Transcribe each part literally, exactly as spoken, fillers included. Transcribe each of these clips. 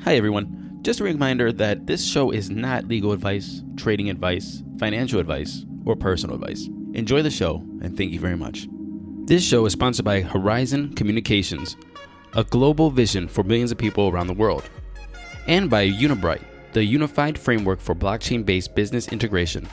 Hi everyone. Just a reminder that this show is not legal advice, trading advice, financial advice, or personal advice. Enjoy the show and thank you very much. This show is sponsored by Horizon Communications, a global vision for millions of people around the world, and by Unibright, the unified framework for blockchain-based business integration.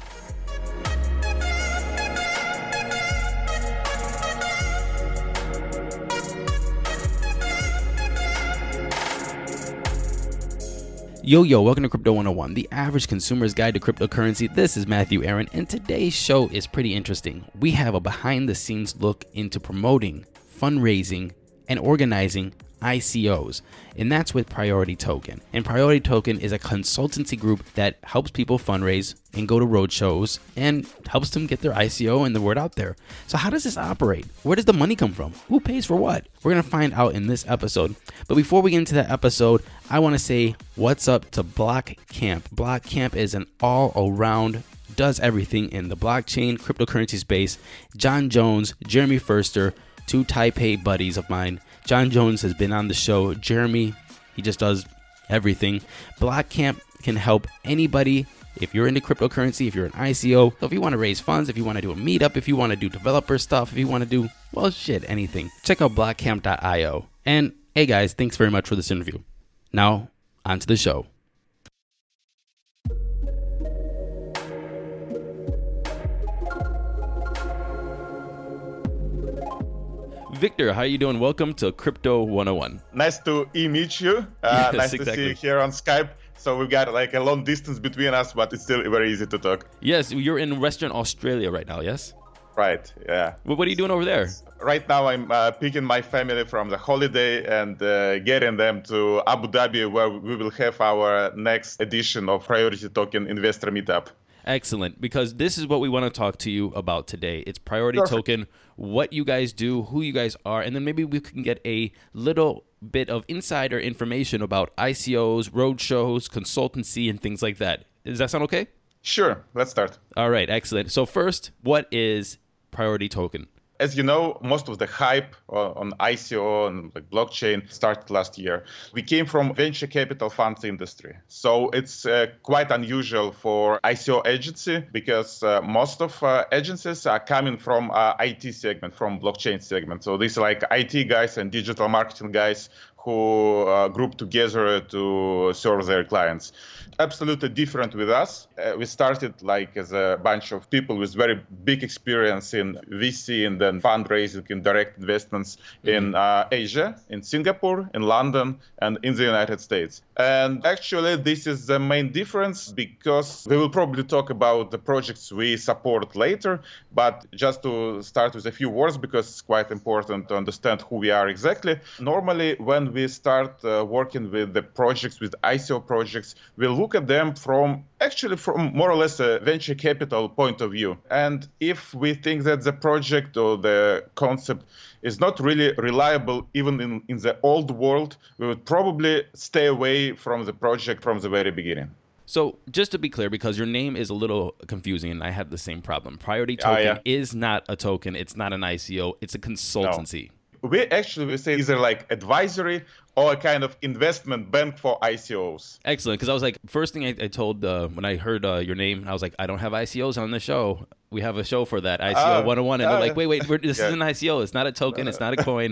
Yo, yo, welcome to Crypto one oh one, the average consumer's guide to cryptocurrency. This is Matthew Aaron, and today's show is pretty interesting. We have a behind-the-scenes look into promoting, fundraising, and organizing I C Os, and that's with Priority Token. And Priority Token is a consultancy group that helps people fundraise and go to roadshows and helps them get their I C O and the word out there. So how does this operate? Where does the money come from? Who pays for what? We're going to find out in this episode. But before we get into that episode, I want to say what's up to Blockcamp. Blockcamp is an all-around, does everything in the blockchain cryptocurrency space. John Jones, Jeremy Furster, two Taipei buddies of mine. John Jones has been on the show. Jeremy, he just does everything. Blockcamp can help anybody. If you're into cryptocurrency, if you're an I C O, so if you want to raise funds, if you want to do a meetup, if you want to do developer stuff, if you want to do, well, shit, anything. Check out blockcamp dot io. And hey guys, thanks very much for this interview. Now, on to the show. Victor, how you doing? Welcome to Crypto one oh one. Nice to meet you. Uh, yes, nice exactly. to see you here on Skype. So we've got like a long distance between us, but it's still very easy to talk. Yes, you're in Western Australia right now, yes? Right, yeah. Well, what are you doing over there? Right now I'm uh, picking my family from the holiday and uh, getting them to Abu Dhabi, where we will have our next edition of Priority Token Investor Meetup. Excellent, because this is what we want to talk to you about today. It's Priority Perfect. Token, what you guys do, who you guys are, and then maybe we can get a little bit of insider information about I C Os, roadshows, consultancy, and things like that. Does that sound okay? Sure, let's start. All right, excellent. So first, what is Priority Token? As you know, most of the hype on I C O and like blockchain started last year. We came from venture capital funds industry. So it's uh, quite unusual for I C O agency because uh, most of uh, agencies are coming from uh, I T segment, from blockchain segment. So these are like I T guys and digital marketing guys who uh, group together to serve their clients. Absolutely different with us. Uh, we started like as a bunch of people with very big experience in V C and then fundraising and direct investments mm-hmm. in uh, Asia, in Singapore, in London, and in the United States. And actually, this is the main difference because we will probably talk about the projects we support later. But just to start with a few words, because it's quite important to understand who we are exactly. Normally, when we start uh, working with the projects, with I C O projects, we look at them from actually from more or less a venture capital point of view. And if we think that the project or the concept is not really reliable, even in, in the old world, we would probably stay away from the project from the very beginning. So just to be clear, because your name is a little confusing and I have the same problem. Priority Token uh, yeah. is not a token. It's not an I C O. It's a consultancy. No. We actually we say either like advisory or a kind of investment bank for I C Os. Excellent, because I was like, first thing I, I told uh, when I heard uh, your name, I was like, I don't have I C Os on the show. We have a show for that, I C O uh, one oh one. And uh, they're like, wait, wait, we're, this yeah. is an I C O. It's not a token. It's not a coin.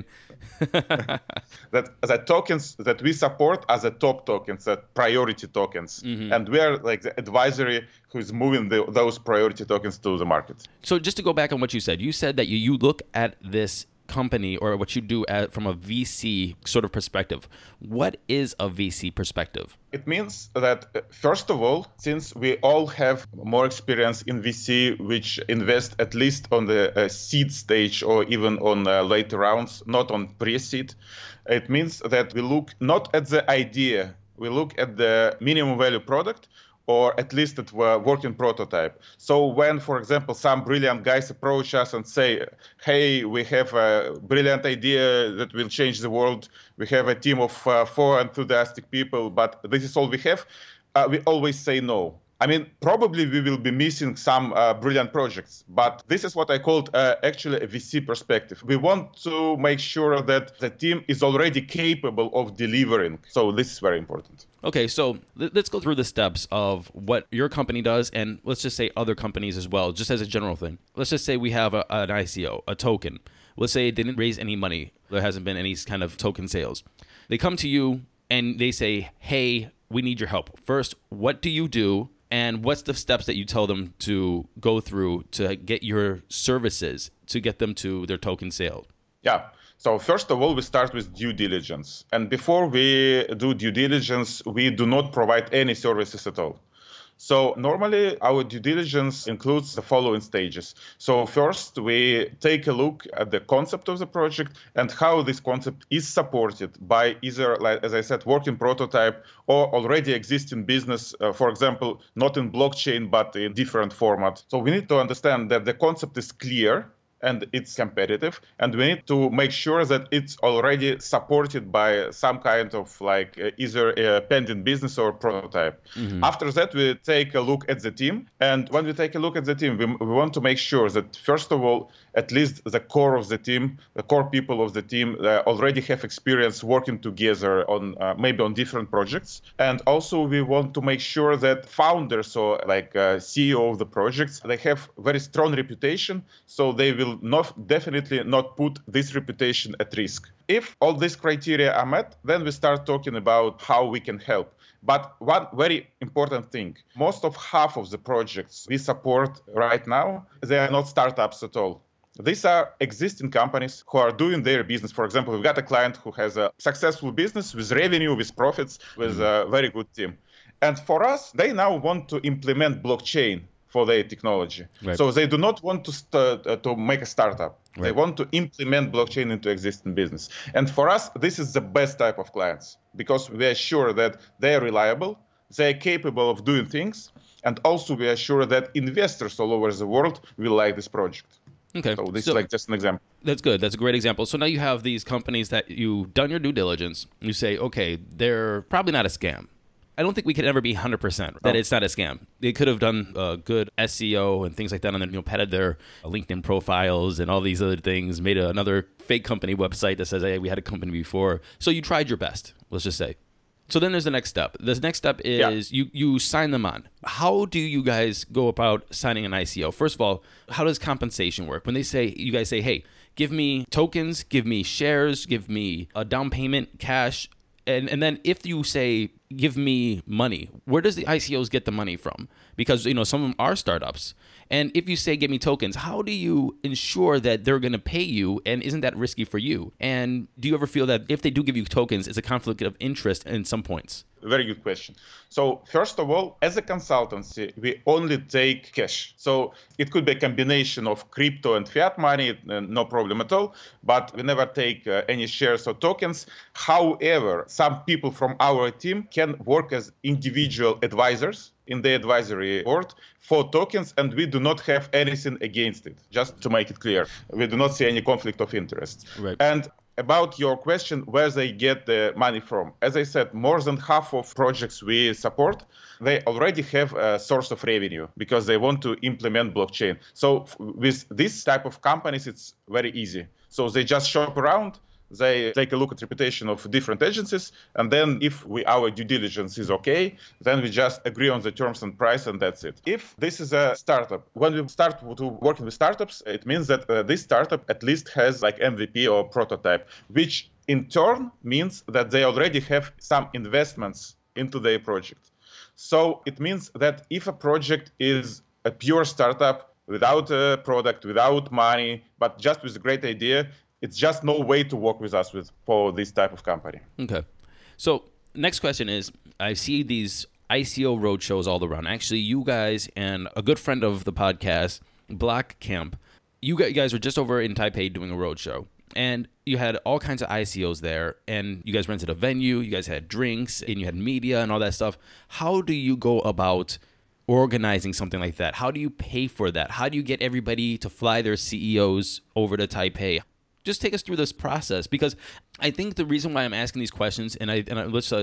that the tokens that we support are the top tokens, the priority tokens. Mm-hmm. And we are like the advisory who's moving the, those priority tokens to the market. So just to go back on what you said, you said that you, you look at this company or what you do at, from a V C sort of perspective. What is a V C perspective? It means that, first of all, since we all have more experience in V C, which invest at least on the uh, seed stage or even on uh, later rounds, not on pre-seed, it means that we look not at the idea, we look at the minimum value product, or at least at a working prototype. So when, for example, some brilliant guys approach us and say, hey, we have a brilliant idea that will change the world. We have a team of uh, four enthusiastic people, but this is all we have. Uh, we always say no. I mean, probably we will be missing some uh, brilliant projects, but this is what I called uh, actually a V C perspective. We want to make sure that the team is already capable of delivering. So this is very important. Okay, so let's go through the steps of what your company does, and let's just say other companies as well, just as a general thing. Let's just say we have a, an I C O, a token. Let's say it didn't raise any money. There hasn't been any kind of token sales. They come to you and they say, hey, we need your help. First, what do you do? And what's the steps that you tell them to go through to get your services to get them to their token sale? Yeah. So first of all, we start with due diligence. And before we do due diligence, we do not provide any services at all. So normally our due diligence includes the following stages. So first we take a look at the concept of the project and how this concept is supported by either, like, as I said, working prototype or already existing business, uh, for example, not in blockchain, but in different format. So we need to understand that the concept is clear and it's competitive, and we need to make sure that it's already supported by some kind of like uh, either a pending business or prototype. Mm-hmm. After that, we take a look at the team, and when we take a look at the team, we, we want to make sure that first of all, at least the core of the team, the core people of the team uh, already have experience working together on uh, maybe on different projects. And also we want to make sure that founders or like uh, C E O of the projects, they have very strong reputation, so they will not definitely not put this reputation at risk. If all these criteria are met, then we start talking about how we can help. But one very important thing, most of half of the projects we support right now, they are not startups at all. These are existing companies who are doing their business. For example, we've got a client who has a successful business with revenue, with profits, with a very good team. And for us, they now want to implement blockchain for their technology. Right. So they do not want to st- uh, to make a startup. Right. They want to implement blockchain into existing business. And for us, this is the best type of clients because we are sure that they are reliable, they are capable of doing things, and also we are sure that investors all over the world will like this project. Okay. So this so, is like just an example. That's good. That's a great example. So now you have these companies that you've done your due diligence. You say, okay, they're probably not a scam. I don't think we could ever be one hundred percent that oh. it's not a scam. They could have done uh, good S E O and things like that, and then you know padded their LinkedIn profiles and all these other things, made a, another fake company website that says, hey, we had a company before. So you tried your best, let's just say. So then there's the next step. The next step is yeah. you, you sign them on. How do you guys go about signing an I C O? First of all, how does compensation work? When they say, you guys say, hey, give me tokens, give me shares, give me a down payment, cash, And and then if you say, give me money, where does the I C Os get the money from? Because, you know, some of them are startups. And if you say, give me tokens, how do you ensure that they're going to pay you? And isn't that risky for you? And do you ever feel that if they do give you tokens, it's a conflict of interest in some points? Very good question. So first of all, as a consultancy, we only take cash. So it could be a combination of crypto and fiat money, uh, no problem at all. But we never take uh, any shares or tokens. However, some people from our team can work as individual advisors in the advisory board for tokens, and we do not have anything against it, just to make it clear. We do not see any conflict of interest. Right. And about your question, where they get the money from. As I said, more than half of projects we support, they already have a source of revenue because they want to implement blockchain. So with this type of companies, it's very easy. So they just shop around, they take a look at reputation of different agencies, and then if we our due diligence is okay, then we just agree on the terms and price, and that's it. If this is a startup, when we start to working with startups, it means that uh, this startup at least has like M V P or prototype, which in turn means that they already have some investments into their project. So it means that if a project is a pure startup without a product, without money, but just with a great idea, it's just no way to work with us with for this type of company. Okay. So next question is, I see these I C O roadshows all around. Actually, you guys and a good friend of the podcast, Block Camp, you guys were just over in Taipei doing a roadshow. And you had all kinds of I C Os there. And you guys rented a venue. You guys had drinks. And you had media and all that stuff. How do you go about organizing something like that? How do you pay for that? How do you get everybody to fly their C E Os over to Taipei? Just take us through this process, because I think the reason why I'm asking these questions, and I and I, let's uh, just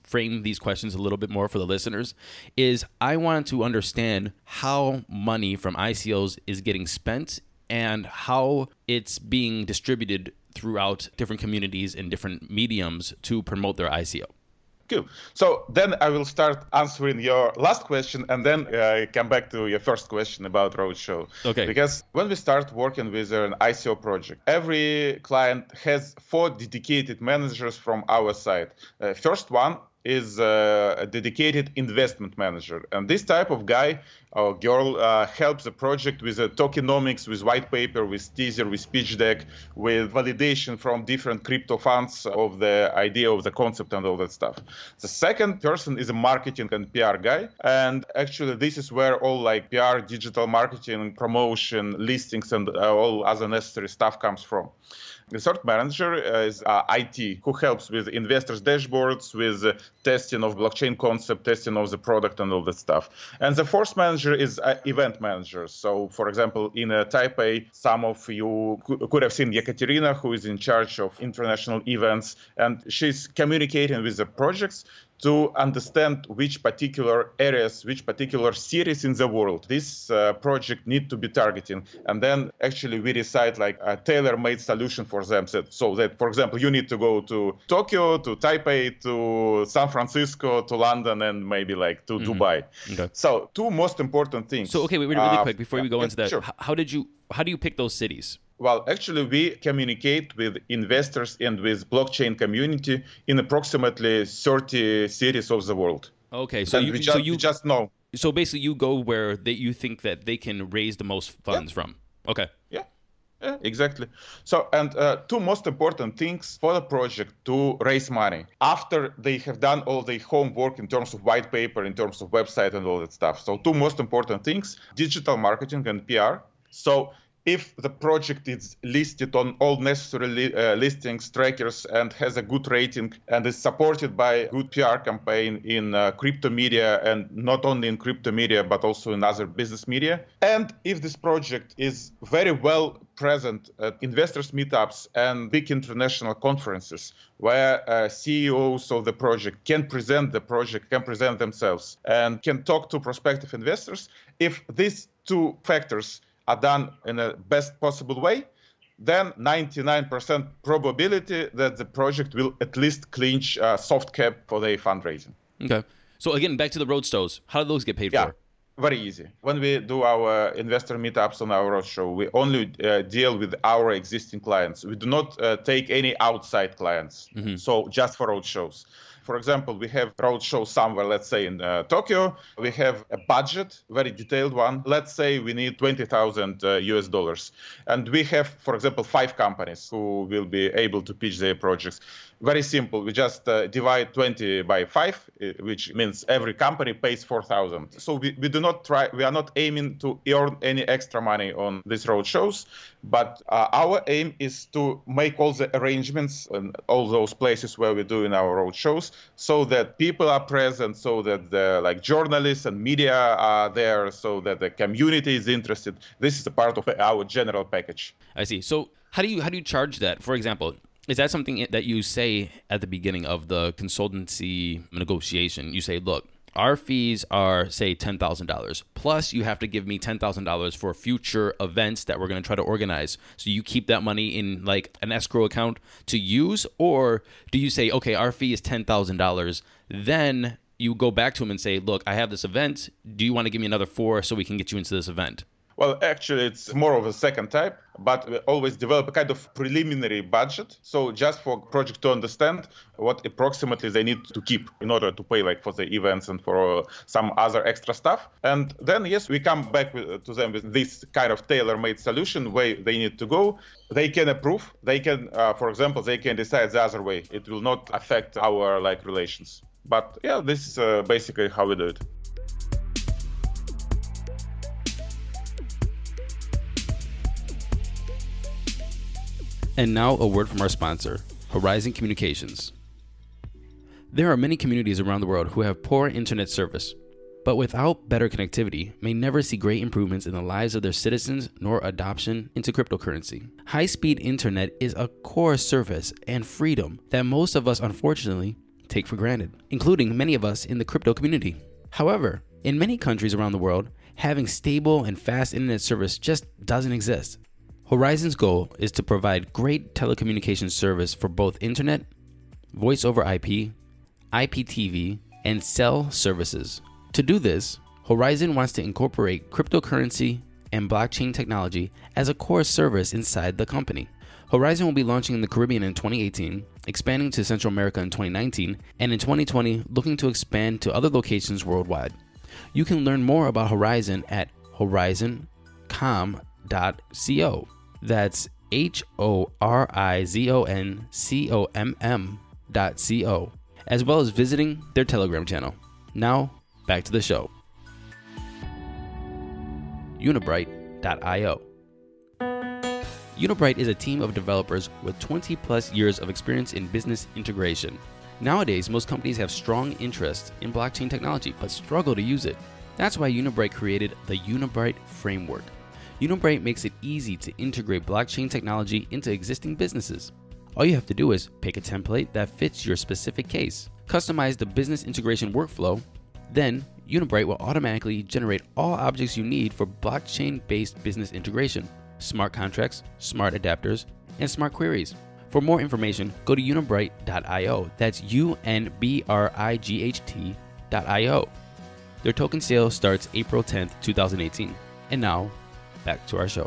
frame these questions a little bit more for the listeners, is I wanted to understand how money from I C Os is getting spent and how it's being distributed throughout different communities and different mediums to promote their I C O. Cool. So then I will start answering your last question and then uh, come back to your first question about Roadshow. Okay. Because when we start working with an I C O project, every client has four dedicated managers from our side. Uh, first one is uh, a dedicated investment manager. And this type of guy or girl uh, helps the project with uh, tokenomics, with white paper, with teaser, with pitch deck, with validation from different crypto funds of the idea of the concept and all that stuff. The second person is a marketing and P R guy. And actually, this is where all like P R, digital marketing, promotion, listings, and uh, all other necessary stuff comes from. The third manager is uh, I T, who helps with investors' dashboards, with uh, testing of blockchain concept, testing of the product, and all that stuff. And the fourth manager is uh, event manager. So, for example, in uh, Taipei, some of you could have seen Yekaterina, who is in charge of international events, and she's communicating with the projects to understand which particular areas, which particular cities in the world this uh, project need to be targeting. And then actually we decide like a tailor-made solution for them. So, so that, for example, you need to go to Tokyo, to Taipei, to San Francisco, to London, and maybe like to mm-hmm. Dubai. Okay. So two most important things. So, okay, wait, really uh, quick, before yeah, we go yeah, into that, sure. how did you, how do you pick those cities? Well, actually, we communicate with investors and with blockchain community in approximately thirty cities of the world. Okay, so you, we just, so you we just know. So basically, you go where they, you think that they can raise the most funds yeah. from. Okay. Yeah. Yeah, exactly. So, and uh, two most important things for the project to raise money after they have done all the homework in terms of white paper, in terms of website and all that stuff. So, two most important things: digital marketing and P R. So, if the project is listed on all necessary li- uh, listings, trackers, and has a good rating and is supported by a good P R campaign in uh, crypto media, and not only in crypto media, but also in other business media. And if this project is very well present at investors meetups and big international conferences where uh, C E Os of the project can present the project, can present themselves, and can talk to prospective investors, if these two factors are done in the best possible way, then ninety-nine percent probability that the project will at least clinch a soft cap for their fundraising. Okay. So again, back to the roadshows. How do those get paid yeah, for? Very easy. When we do our investor meetups on our roadshow, we only uh, deal with our existing clients. We do not uh, take any outside clients. Mm-hmm. So just for roadshows. For example, we have roadshow somewhere, let's say in uh, Tokyo. We have a budget, very detailed one. Let's say we need twenty thousand uh, U S dollars. And we have, for example, five companies who will be able to pitch their projects. Very simple. We just uh, divide twenty by five, which means every company pays four thousand. So we, we do not try, we are not aiming to earn any extra money on these roadshows, but uh, our aim is to make all the arrangements in all those places where we do in our roadshows, so that people are present, so that the like journalists and media are there, so that the community is interested. This is a part of our general package. I see. So how do you how do you charge that? For example, is that something that you say at the beginning of the consultancy negotiation? You say, look, our fees are, say, ten thousand dollars. Plus, you have to give me ten thousand dollars for future events that we're going to try to organize. So you keep that money in like an escrow account to use? Or do you say, okay, our fee is ten thousand dollars. Then you go back to them and say, look, I have this event. Do you want to give me another four so we can get you into this event? Well, actually, it's more of a second type, but we always develop a kind of preliminary budget. So just for project to understand what approximately they need to keep in order to pay like for the events and for some other extra stuff. And then, yes, we come back with, to them with this kind of tailor-made solution where they need to go. They can approve. They can, uh, for example, they can decide the other way. It will not affect our like relations. But yeah, this is uh, basically how we do it. And now a word from our sponsor, Horizon Communications. There are many communities around the world who have poor internet service, but without better connectivity may never see great improvements in the lives of their citizens nor adoption into cryptocurrency. High-speed internet is a core service and freedom that most of us unfortunately take for granted, including many of us in the crypto community. However, in many countries around the world, having stable and fast internet service just doesn't exist. Horizon's goal is to provide great telecommunications service for both internet, voice over I P, I P T V, and cell services. To do this, Horizon wants to incorporate cryptocurrency and blockchain technology as a core service inside the company. Horizon will be launching in the Caribbean in twenty eighteen, expanding to Central America in twenty nineteen, and in twenty twenty looking to expand to other locations worldwide. You can learn more about Horizon at horizon com dot co. That's H O R I Z O N C O M M dot C O, as well as visiting their Telegram channel. Now, back to the show. Unibright dot io. Unibright is a team of developers with twenty plus years of experience in business integration. Nowadays, most companies have strong interest in blockchain technology but struggle to use it. That's why Unibright created the Unibright Framework. Unibright makes it easy to integrate blockchain technology into existing businesses. All you have to do is pick a template that fits your specific case, customize the business integration workflow, then Unibright will automatically generate all objects you need for blockchain-based business integration, smart contracts, smart adapters, and smart queries. For more information, go to unibright dot io. That's U N B R I G H T dot I O. Their token sale starts April tenth, twenty eighteen. And now, back to our show.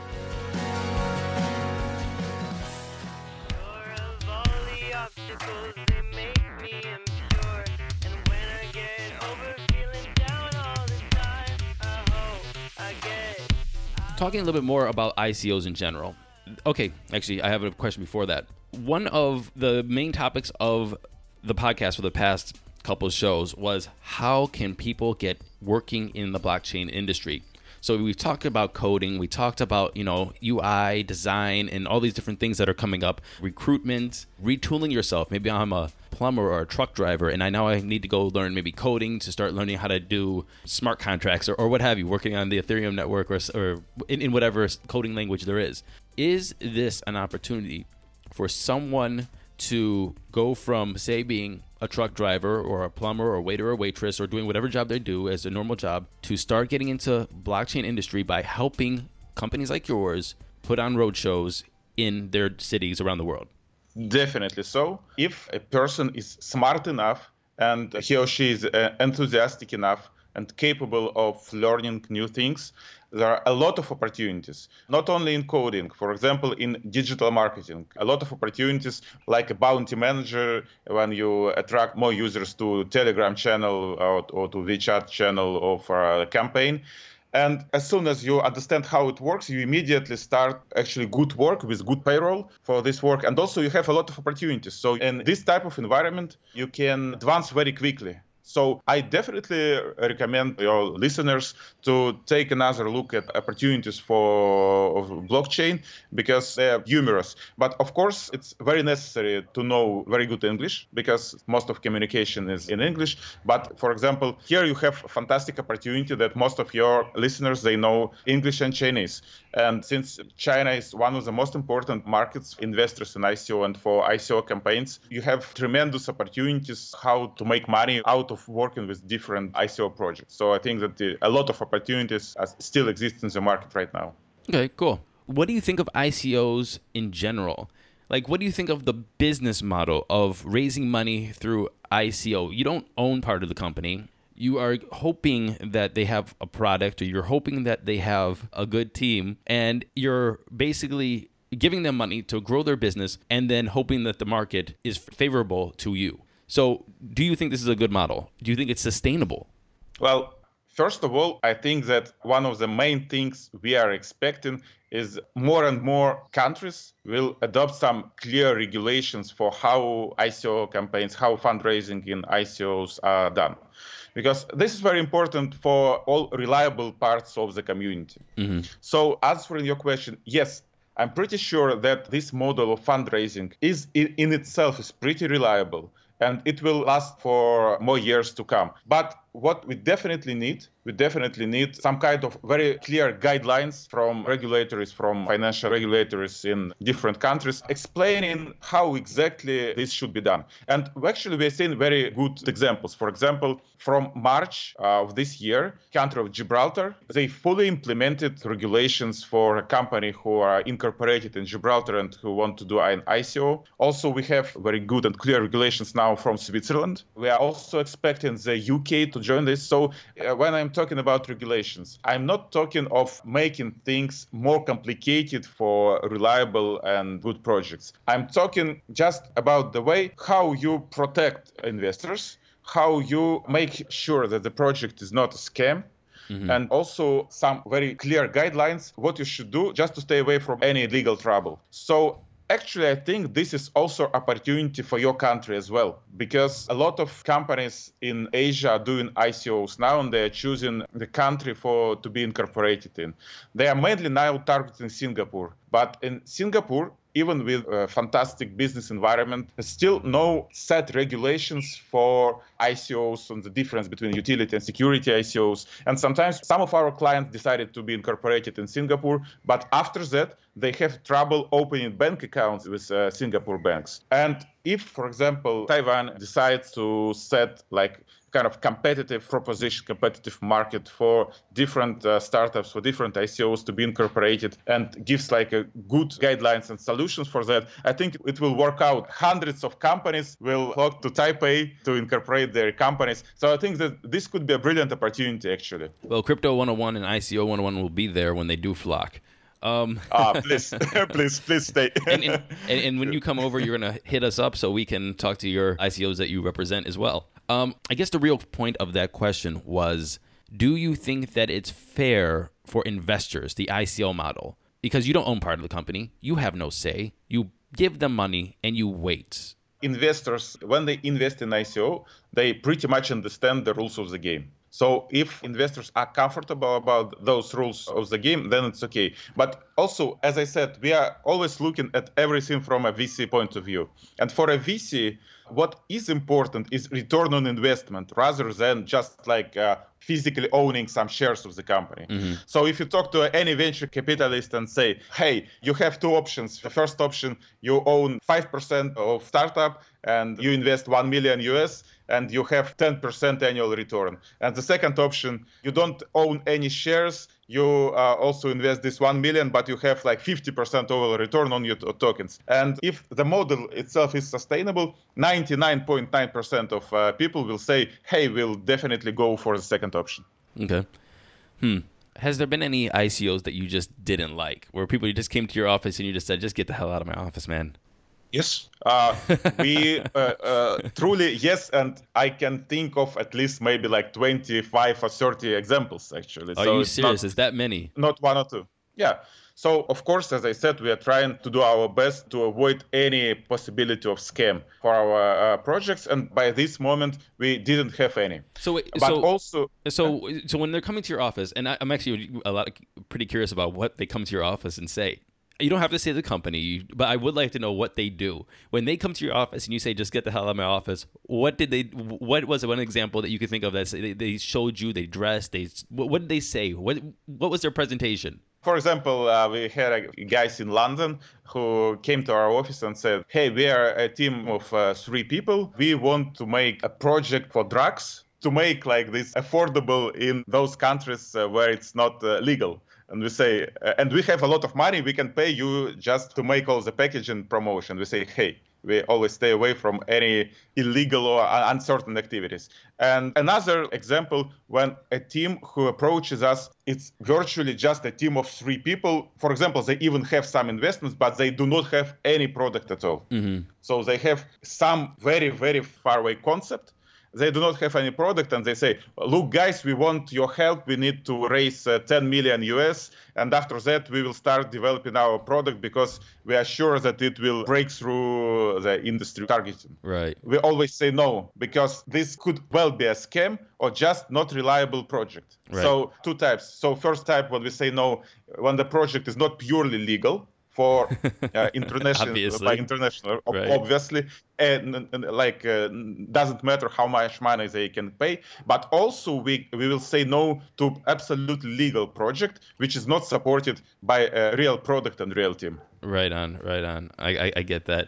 Talking a little bit more about I C Os in general. Okay, actually, I have a question before that. One of the main topics of the podcast for the past couple of shows was how can people get working in the blockchain industry? So we've talked about coding, we talked about, you know, U I, design, and all these different things that are coming up. Recruitment, retooling yourself. Maybe I'm a plumber or a truck driver, and I now I need to go learn maybe coding to start learning how to do smart contracts or, or what have you, working on the Ethereum network or, or in, in whatever coding language there is. Is this an opportunity for someone to go from, say, being a truck driver or a plumber or waiter or waitress or doing whatever job they do as a normal job to start getting into blockchain industry by helping companies like yours put on road shows in their cities around the world? Definitely so. If a person is smart enough and he or she is uh, enthusiastic enough and capable of learning new things, there are a lot of opportunities, not only in coding, for example, in digital marketing, a lot of opportunities like a bounty manager when you attract more users to Telegram channel or, or to WeChat channel of a campaign. And as soon as you understand how it works, you immediately start actually good work with good payroll for this work. And also you have a lot of opportunities. So in this type of environment, you can advance very quickly. So I definitely recommend your listeners to take another look at opportunities for blockchain because they are numerous. But of course, it's very necessary to know very good English because most of communication is in English. But for example, here you have a fantastic opportunity that most of your listeners, they know English and Chinese. And since China is one of the most important markets, investors in I C O and for I C O campaigns, you have tremendous opportunities how to make money out of working with different I C O projects. So I think that the, a lot of opportunities still exist in the market right now. Okay, cool. What do you think of I C Os in general? Like, what do you think of the business model of raising money through I C O? You don't own part of the company. You are hoping that they have a product, or you're hoping that they have a good team, and you're basically giving them money to grow their business and then hoping that the market is favorable to you. So do you think this is a good model? Do you think it's sustainable? Well, first of all, I think that one of the main things we are expecting is more and more countries will adopt some clear regulations for how I C O campaigns, how fundraising in I C Os are done. Because this is very important for all reliable parts of the community. Mm-hmm. So answering your question, yes, I'm pretty sure that this model of fundraising is in itself is pretty reliable and it will last for more years to come. But what we definitely need, we definitely need some kind of very clear guidelines from regulators, from financial regulators in different countries, explaining how exactly this should be done. And actually, we're seeing very good examples. For example, from March uh, of this year, country of Gibraltar, they fully implemented regulations for a company who are incorporated in Gibraltar and who want to do an I C O. Also, we have very good and clear regulations now from Switzerland. We are also expecting the U K to join this. So uh, when I'm talking about regulations, I'm not talking of making things more complicated for reliable and good projects. I'm talking just about the way how you protect investors, how you make sure that the project is not a scam, mm-hmm. and also some very clear guidelines what you should do just to stay away from any legal trouble. So actually, I think this is also opportunity for your country as well, because a lot of companies in Asia are doing I C Os now, and they are choosing the country for to be incorporated in. They are mainly now targeting Singapore, but in Singapore, even with a fantastic business environment, there's still no set regulations for I C Os and the difference between utility and security I C Os. And sometimes some of our clients decided to be incorporated in Singapore, but after that, they have trouble opening bank accounts with uh, Singapore banks. And if, for example, Taiwan decides to set like kind of competitive proposition, competitive market for different uh, startups, for different I C Os to be incorporated and gives like a good guidelines and solutions for that, I think it will work out. Hundreds of companies will flock to Taipei to incorporate their companies. So I think that this could be a brilliant opportunity, actually. Well, Crypto one oh one and I C O one oh one will be there when they do flock. Um, ah, please, please, please stay. and, and, and, and when you come over, you're going to hit us up so we can talk to your I C Os that you represent as well. Um, I guess the real point of that question was, do you think that it's fair for investors, the I C O model? Because you don't own part of the company. You have no say. You give them money and you wait. Investors, when they invest in I C O, they pretty much understand the rules of the game. So if investors are comfortable about those rules of the game, then it's okay. But also, as I said, we are always looking at everything from a V C point of view. And for a V C, what is important is return on investment rather than just like uh, physically owning some shares of the company. Mm-hmm. So if you talk to any venture capitalist and say, hey, you have two options. The first option, you own five percent of startup and you invest one million U S and you have ten percent annual return. And the second option, you don't own any shares. You uh, also invest this one million, but you have like fifty percent overall return on your t- tokens. And if the model itself is sustainable, ninety-nine point nine percent of uh, people will say, hey, we'll definitely go for the second option. Okay. Hmm. Has there been any I C Os that you just didn't like, where people just came to your office and you just said, just get the hell out of my office, man? Yes, uh, we uh, uh, truly, yes, and I can think of at least maybe like twenty-five or thirty examples, actually. Are so you serious? Not, Is that many? Not one or two. Yeah. So, of course, as I said, we are trying to do our best to avoid any possibility of scam for our uh, projects. And by this moment, we didn't have any. So, but so, also, so, so when they're coming to your office, and I, I'm actually a lot pretty curious about what they come to your office and say. You don't have to say the company, but I would like to know what they do. When they come to your office and you say, just get the hell out of my office, what did they, what was one example that you could think of that they, they showed you, they dressed, they, what, what did they say? What, what was their presentation? For example, uh, we had uh, guys in London who came to our office and said, hey, we are a team of uh, three people. We want to make a project for drugs to make like this affordable in those countries uh, where it's not uh, legal. And we say, uh, and we have a lot of money, we can pay you just to make all the package and promotion. We say, hey, we always stay away from any illegal or uncertain activities. And another example, when a team who approaches us, it's virtually just a team of three people. For example, they even have some investments, but they do not have any product at all. Mm-hmm. So they have some very, very far away concept. They do not have any product, and they say, look, guys, we want your help. We need to raise uh, ten million U S, and after that, we will start developing our product because we are sure that it will break through the industry targeting. Right. We always say no, because this could well be a scam or just not reliable project. Right. So two types. So first type, when we say no, when the project is not purely legal. for uh, international, Obviously. by international, ob- Right. obviously, and, and like uh, doesn't matter how much money they can pay. But also we we will say no to absolutely legal project which is not supported by a real product and real team. Right on, right on. I I, I get that.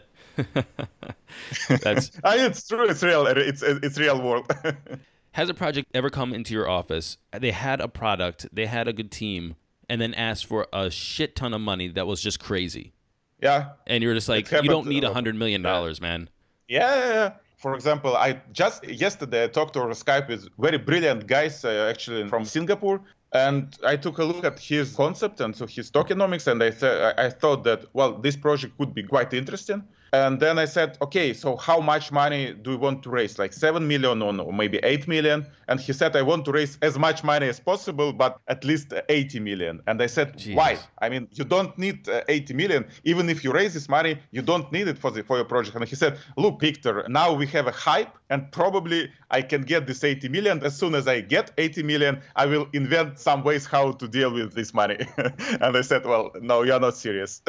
That's Ah, it's true. It's real. It's it's real world. Has a project ever come into your office? They had a product, they had a good team, and then asked for a shit ton of money that was just crazy. Yeah. And you're just like, It you don't happened, need a uh, hundred million dollars, man. Yeah, yeah, yeah. For example, I just yesterday I talked over Skype with very brilliant guys, uh, actually from Singapore, and I took a look at his concept and so his tokenomics, and I th- I thought that well, this project could be quite interesting. And then I said, okay, so how much money do you want to raise? Like seven million or, or maybe eight million? And he said, I want to raise as much money as possible, but at least eighty million. And I said, Jesus. why? I mean, you don't need uh, eighty million. Even if you raise this money, you don't need it for the for your project. And he said, look, Victor, now we have a hype, and probably I can get this eighty million. As soon as I get eighty million, I will invent some ways how to deal with this money. And I said, well, no, you're not serious.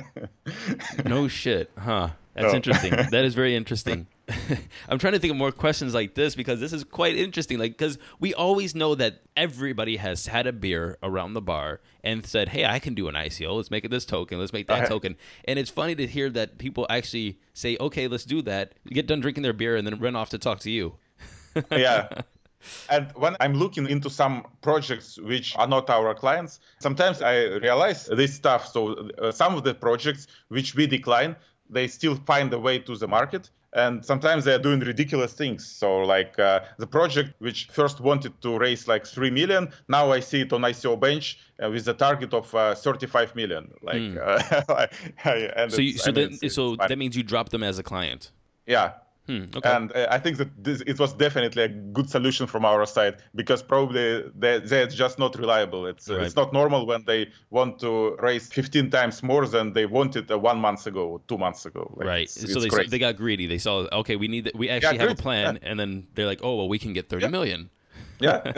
No shit, huh? That's No. interesting. That is very interesting. I'm trying to think of more questions like this because this is quite interesting. Like, because we always know that everybody has had a beer around the bar and said, "Hey, I can do an I C O. Let's make it this token. Let's make that Okay. token." And it's funny to hear that people actually say, "Okay, let's do that." Get done drinking their beer and then run off to talk to you. Yeah. And when I'm looking into some projects which are not our clients, sometimes I realize this stuff. So uh, some of the projects which we decline, they still find a way to the market. And sometimes they are doing ridiculous things. So like uh, the project which first wanted to raise like three million, now I see it on I C O Bench uh, with a target of uh, thirty-five million. Like, Hmm. uh, and So, you, it's- so, I mean, that, it's- so it's fine. that means you drop them as a client. Yeah. Hmm, okay. And uh, I think that this, it was definitely a good solution from our side because probably they, they're just not reliable. It's uh, Right. it's not normal when they want to raise fifteen times more than they wanted uh, one month ago, or two months ago. Like, Right. It's, So it's they crazy. they got greedy. They saw, okay, we need that. We actually have a greedy. plan, and then they're like, oh well, we can get thirty Yeah. million. Yeah.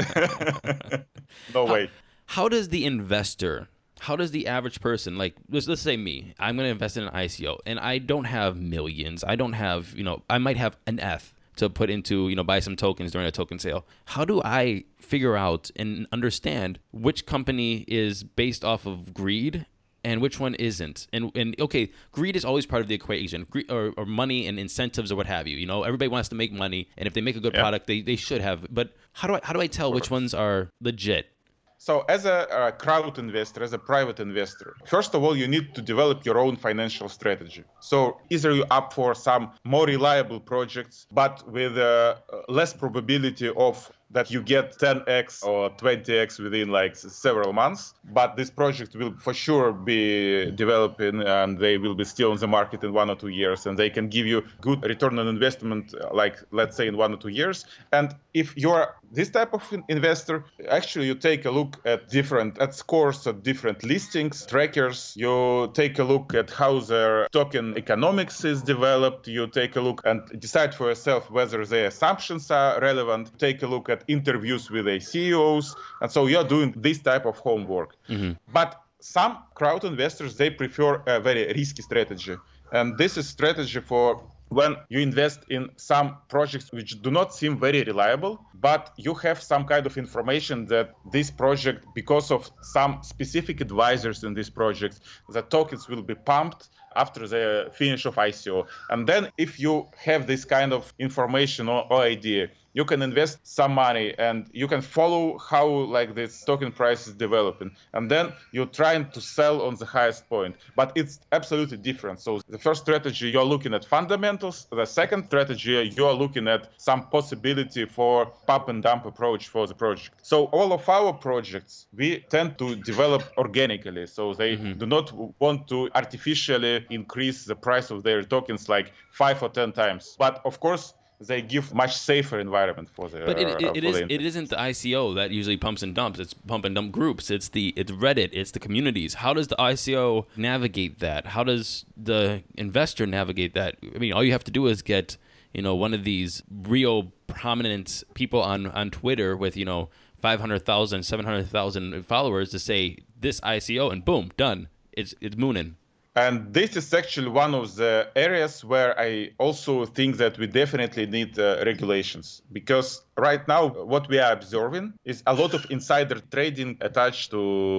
No way. How does the investor, how does the average person, like let's let's say me, I'm going to invest in an I C O, and I don't have millions. I don't have, you know, I might have an F to put into, you know, buy some tokens during a token sale. How do I figure out and understand which company is based off of greed and which one isn't? And and okay, greed is always part of the equation, Gre- or, or money and incentives or what have you. You know, everybody wants to make money, and if they make a good Yeah. product, they, they should have. But how do I how do I tell which ones are legit? So as a, a crowd investor, as a private investor, first of all, you need to develop your own financial strategy. So either you up for some more reliable projects, but with uh, less probability of that you get ten x or twenty x within like several months. But this project will for sure be developing and they will be still on the market in one or two years and they can give you good return on investment, like let's say in one or two years. And if you're this type of investor, actually you take a look at different, at scores at different listings, trackers, you take a look at how their token economics is developed, you take a look and decide for yourself whether their assumptions are relevant, take a look at interviews with the C E Os, and so you're doing this type of homework. Mm-hmm. But some crowd investors, they prefer a very risky strategy. And this is strategy for when you invest in some projects which do not seem very reliable, but you have some kind of information that this project, because of some specific advisors in this project, the tokens will be pumped after the finish of I C O. And then if you have this kind of information or, or idea, you can invest some money and you can follow how like this token price is developing. And then you're trying to sell on the highest point. But it's absolutely different. So the first strategy, you're looking at fundamentals. The second strategy, you're looking at some possibility for pump and dump approach for the project. So all of our projects, we tend to develop organically. So they mm-hmm. do not want to artificially increase the price of their tokens like five or ten times. But of course, they give much safer environment for the. But it, it, uh, it is it isn't the I C O that usually pumps and dumps. It's pump and dump groups. It's the it's Reddit. It's the communities. How does the I C O navigate that? How does the investor navigate that? I mean, all you have to do is get, you know, one of these real prominent people on, on Twitter with, you know, five hundred thousand, seven hundred thousand followers to say this I C O and boom, done. It's it's mooning. And this is actually one of the areas where I also think that we definitely need uh, regulations. Because right now, what we are observing is a lot of insider trading attached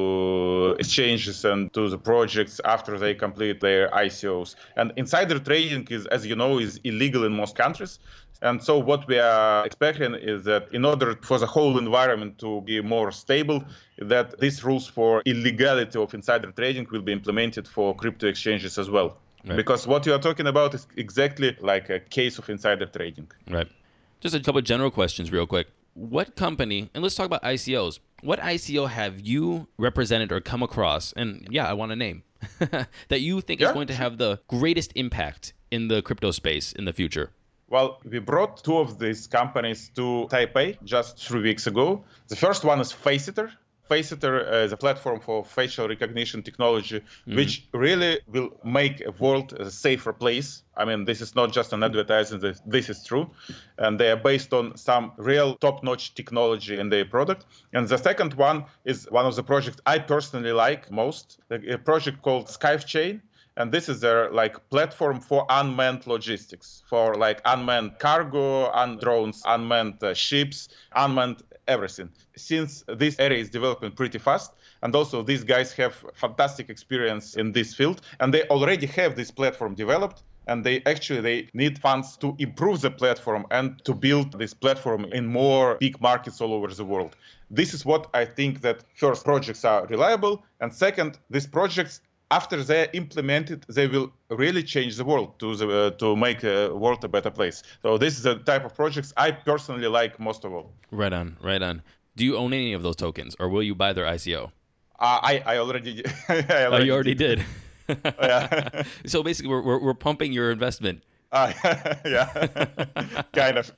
to exchanges and to the projects after they complete their I C Os. And insider trading is, as you know, is illegal in most countries. And so what we are expecting is that in order for the whole environment to be more stable, that these rules for illegality of insider trading will be implemented for crypto exchanges as well. Right. Because what you are talking about is exactly like a case of insider trading. Right. Just a couple of general questions real quick. What company, and let's talk about I C Os. What I C O have you represented or come across, and yeah, I want a name, that you think yeah. is going to have the greatest impact in the crypto space in the future? Well, we brought two of these companies to Taipei just three weeks ago. The first one is Faceitter. Faceitter is a platform for facial recognition technology, mm-hmm. which really will make a world a safer place. I mean, this is not just an advertising, this is true. And they are based on some real top-notch technology in their product. And the second one is one of the projects I personally like most, a project called SkyFchain. And this is their like platform for unmanned logistics, for like unmanned cargo, unmanned drones, unmanned uh, ships, unmanned everything. Since this area is developing pretty fast, and also these guys have fantastic experience in this field, and they already have this platform developed, and they actually they need funds to improve the platform and to build this platform in more big markets all over the world. This is what I think that first, projects are reliable, and second, these projects, after they're implemented, they will really change the world to the, uh, to make the world a better place. So this is the type of projects I personally like most of all. Right on, right on. Do you own any of those tokens, or will you buy their I C O? Uh, I, I already I already Oh, you already did. did. Yeah. So basically, we're, we're, we're pumping your investment. Uh, yeah, kind of.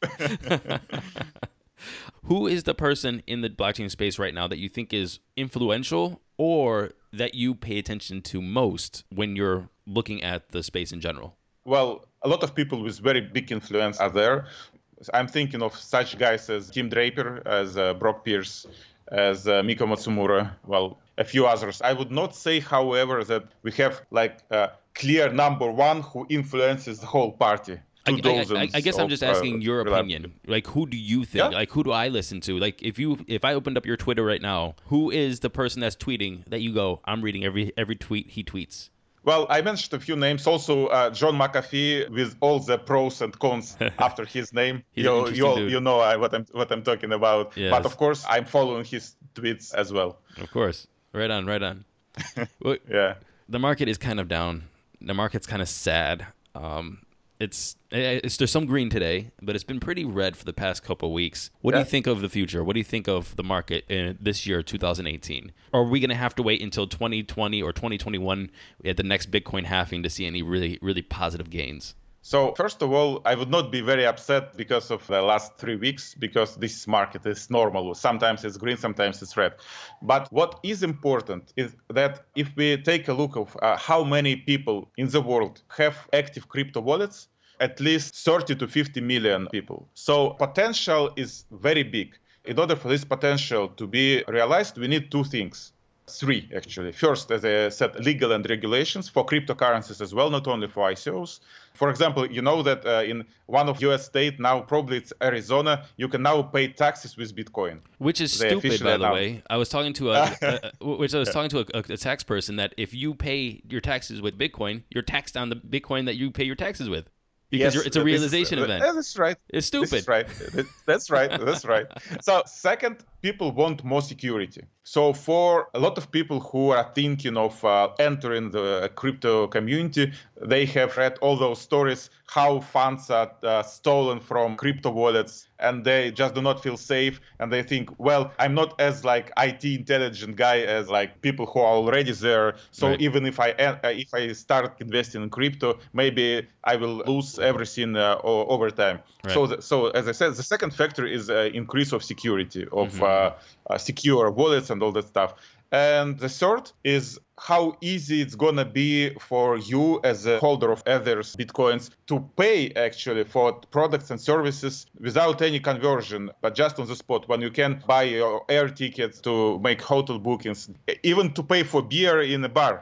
Who is the person in the blockchain space right now that you think is influential or that you pay attention to most when you're looking at the space in general? Well, a lot of people with very big influence are there. I'm thinking of such guys as Tim Draper, as uh, Brock Pierce, as uh, Miko Matsumura, well, a few others. I would not say, however, that we have like a clear number one who influences the whole party. I, I, I guess I'm just asking uh, your opinion. Like, who do you think? Yeah. Like, who do I listen to? Like, if you, if I opened up your Twitter right now, who is the person that's tweeting that you go, I'm reading every every tweet he tweets? Well, I mentioned a few names. Also, uh, John McAfee, with all the pros and cons after his name. you, you, you know uh, what I'm what I'm talking about. Yes. But of course, I'm following his tweets as well. Of course, right on, right on. Well, yeah, the market is kind of down. The market's kind of sad. Um, It's, it's there's some green today, but it's been pretty red for the past couple of weeks. What yeah. do you think of the future? What do you think of the market in this year, two thousand eighteen? Or are we going to have to wait until twenty twenty or twenty twenty-one at the next Bitcoin halving to see any really, really positive gains? So first of all, I would not be very upset because of the last three weeks, because this market is normal. Sometimes it's green, sometimes it's red. But what is important is that if we take a look of uh, how many people in the world have active crypto wallets, at least thirty to fifty million people. So potential is very big. In order for this potential to be realized, we need two things. Three, actually. First, as I said, legal and regulations for cryptocurrencies as well, not only for I C Os. For example, you know that uh, in one of U S state, now probably it's Arizona, you can now pay taxes with Bitcoin. Which is they stupid, by the announced. way. I was talking to a, a, a which I was talking to a, a tax person that if you pay your taxes with Bitcoin, you're taxed on the Bitcoin that you pay your taxes with. Because yes, it's a realization is, event. That's right. It's stupid. That's right. That's right. That's right. So second, people want more security. So for a lot of people who are thinking of uh, entering the crypto community, they have read all those stories, how funds are uh, stolen from crypto wallets, and they just do not feel safe. And they think, well, I'm not as like I T intelligent guy as like people who are already there. So right. even if I uh, if I start investing in crypto, maybe I will lose everything uh, over time. Right. So, the, so as I said, the second factor is uh, increase of security of mm-hmm. uh, uh, secure wallets and all that stuff. And the third is how easy it's going to be for you as a holder of others Bitcoins to pay actually for products and services without any conversion, but just on the spot, when you can buy your air tickets to make hotel bookings, even to pay for beer in a bar.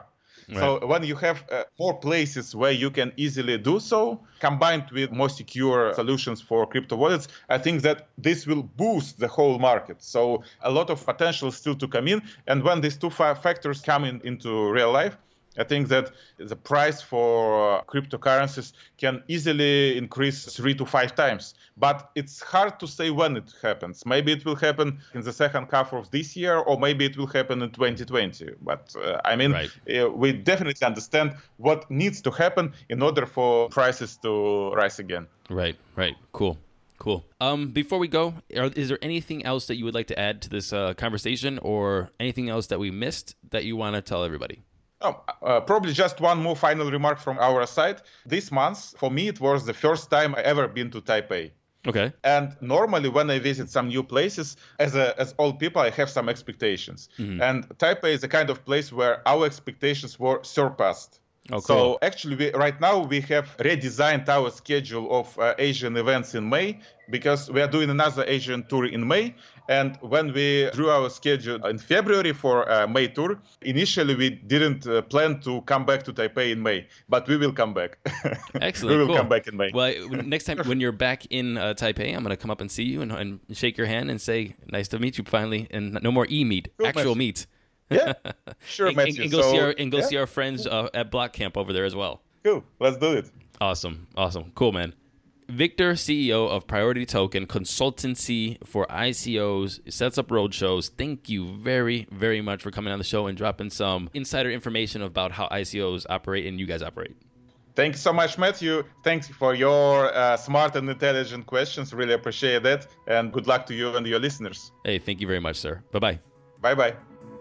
Right. So when you have uh, more places where you can easily do so, combined with more secure solutions for crypto wallets, I think that this will boost the whole market. So a lot of potential still to come in. And when these two factors come in, into real life, I think that the price for cryptocurrencies can easily increase three to five times. But it's hard to say when it happens. Maybe it will happen in the second half of this year, or maybe it will happen in twenty twenty. But uh, I mean, right. uh, we definitely understand what needs to happen in order for prices to rise again. Right, right. Cool. Cool. Um, before we go, are, is there anything else that you would like to add to this uh, conversation, or anything else that we missed that you want to tell everybody? Oh, uh, probably just one more final remark from our side. This month, for me, it was the first time I ever been to Taipei. Okay. And normally when I visit some new places, as a, as old people, I have some expectations. Mm-hmm. And Taipei is the kind of place where our expectations were surpassed. Oh, cool. So actually, we, right now, we have redesigned our schedule of uh, Asian events in May, because we are doing another Asian tour in May. And when we drew our schedule in February for a May tour, initially we didn't uh, plan to come back to Taipei in May, but we will come back. Excellent. We will cool. come back in May. Well, next time when you're back in uh, Taipei, I'm going to come up and see you and, and shake your hand and say, nice to meet you finally. And no more e-meet, cool, actual meet. Yeah, sure, and, Matthew. And go, so, see, our, and go yeah. see our friends uh, at Block Camp over there as well. Cool, let's do it. Awesome, awesome. Cool, man. Victor, C E O of Priority Token, consultancy for I C Os, sets up roadshows. Thank you very, very much for coming on the show and dropping some insider information about how I C Os operate and you guys operate. Thank you so much, Matthew. Thanks for your uh, smart and intelligent questions. Really appreciate that. And good luck to you and your listeners. Hey, thank you very much, sir. Bye-bye. Bye-bye.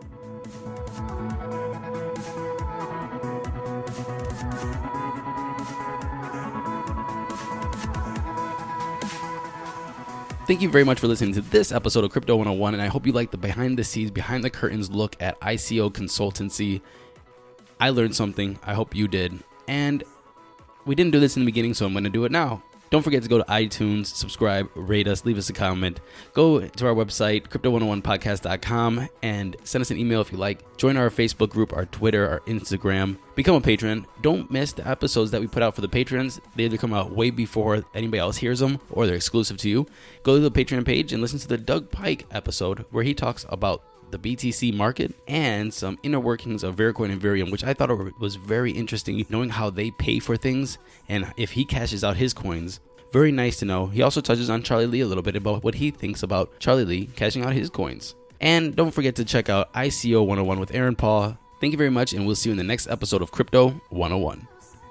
Thank you very much for listening to this episode of Crypto one oh one, and I hope you like the behind the scenes, behind the curtains look at I C O consultancy. I learned something. I hope you did. And we didn't do this in the beginning, so I'm going to do it now. Don't forget to go to iTunes, subscribe, rate us, leave us a comment. Go to our website, crypto one oh one podcast dot com, and send us an email if you like. Join our Facebook group, our Twitter, our Instagram. Become a patron. Don't miss the episodes that we put out for the patrons. They either come out way before anybody else hears them, or they're exclusive to you. Go to the Patreon page and listen to the Doug Pike episode, where he talks about the B T C market and some inner workings of Vericoin and Verium, which I thought was very interesting, knowing how they pay for things and if he cashes out his coins. Very nice to know. He also touches on Charlie Lee a little bit about what he thinks about Charlie Lee cashing out his coins. And don't forget to check out I C O one oh one with Aaron Paul. Thank you very much, and we'll see you in the next episode of Crypto one oh one.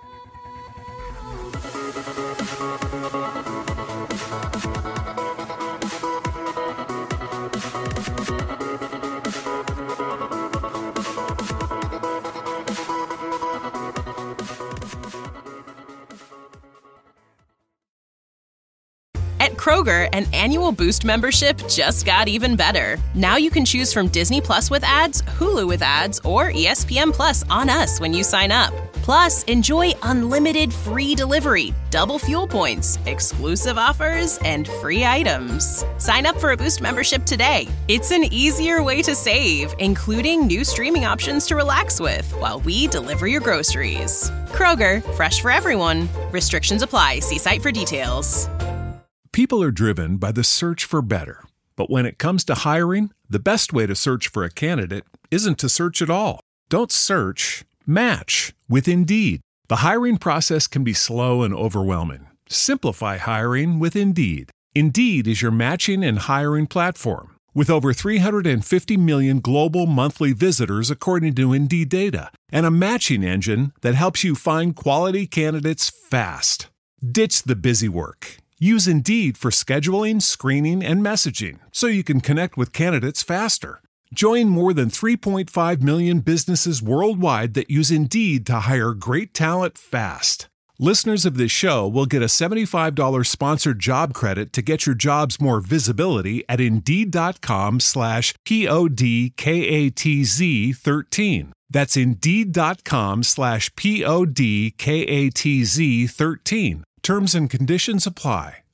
Kroger, an annual Boost membership just got even better. Now you can choose from Disney Plus with ads, Hulu with ads, or E S P N Plus on us when you sign up. Plus, enjoy unlimited free delivery, double fuel points, exclusive offers, and free items. Sign up for a Boost membership today. It's an easier way to save, including new streaming options to relax with while we deliver your groceries. Kroger, fresh for everyone. Restrictions apply. See site for details. People are driven by the search for better. But when it comes to hiring, the best way to search for a candidate isn't to search at all. Don't search, match with Indeed. The hiring process can be slow and overwhelming. Simplify hiring with Indeed. Indeed is your matching and hiring platform. With over three hundred fifty million global monthly visitors according to Indeed data, and a matching engine that helps you find quality candidates fast. Ditch the busy work. Use Indeed for scheduling, screening, and messaging so you can connect with candidates faster. Join more than three point five million businesses worldwide that use Indeed to hire great talent fast. Listeners of this show will get a seventy-five dollars sponsored job credit to get your jobs more visibility at Indeed.com slash P-O-D-K-A-T-Z 13. That's Indeed.com slash P-O-D-K-A-T-Z 13. Terms and conditions apply.